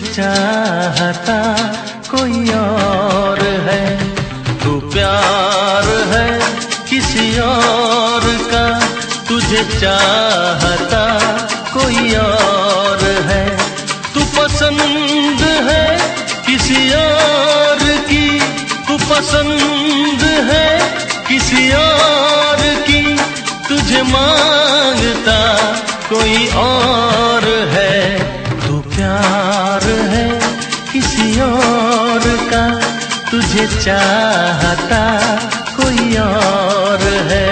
चाहता कोई और है। तू प्यार है किसी और का, तुझे चाहता कोई और है। तू पसंद है किसी और की, तू पसंद है किसी और की, तुझे मांगता कोई और है। तू प्यार है किसी और का, तुझे चाहता कोई और है।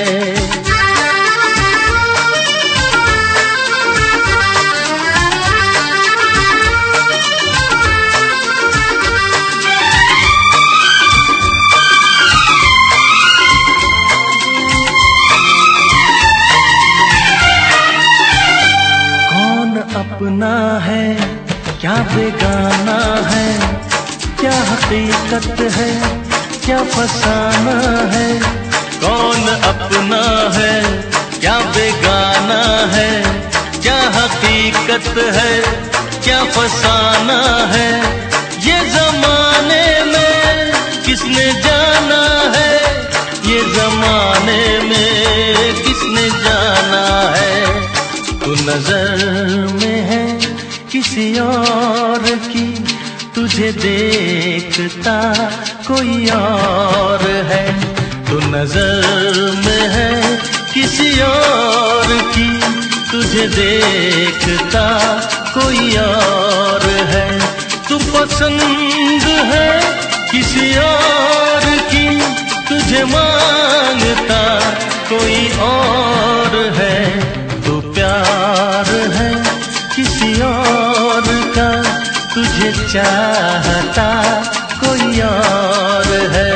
अपना है क्या बेगाना है, क्या हकीकत है क्या फसाना है। कौन अपना है क्या बेगाना है, क्या हकीकत है क्या फसाना है। ये जमाने में किसने जाना है, ये जमाने में किसने जाना है। तू नजर में है किसी और की, तुझे देखता कोई और है। तू नजर में है किसी और की, तुझे देखता कोई और है। तू पसंद है किसी और की, तुझे मांगता कोई और है। तू प्यार है किसी और का, तुझे चाहता कोई और है।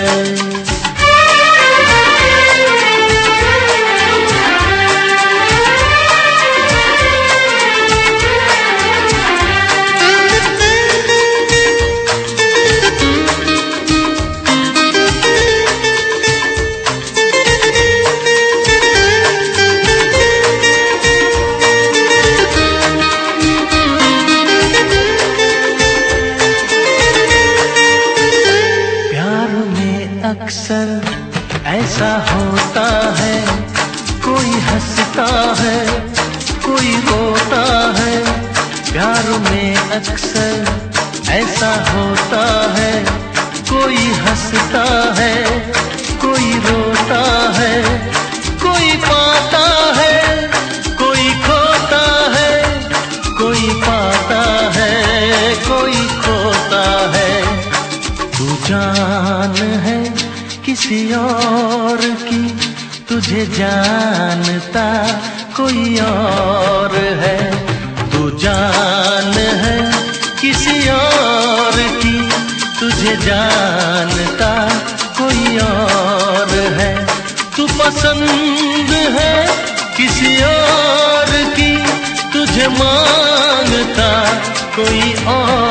अक्सर ऐसा होता है, कोई हंसता है कोई रोता है। प्यार में अक्सर ऐसा होता है, कोई हंसता है कोई रोता है। कोई पाता है कोई खोता है, कोई पाता है कोई खोता है। तू जान है किसी और की, तुझे जानता कोई और है। तू जान है किसी और की, तुझे जानता कोई और है। तू पसंद है किसी और की, तुझे मांगता कोई और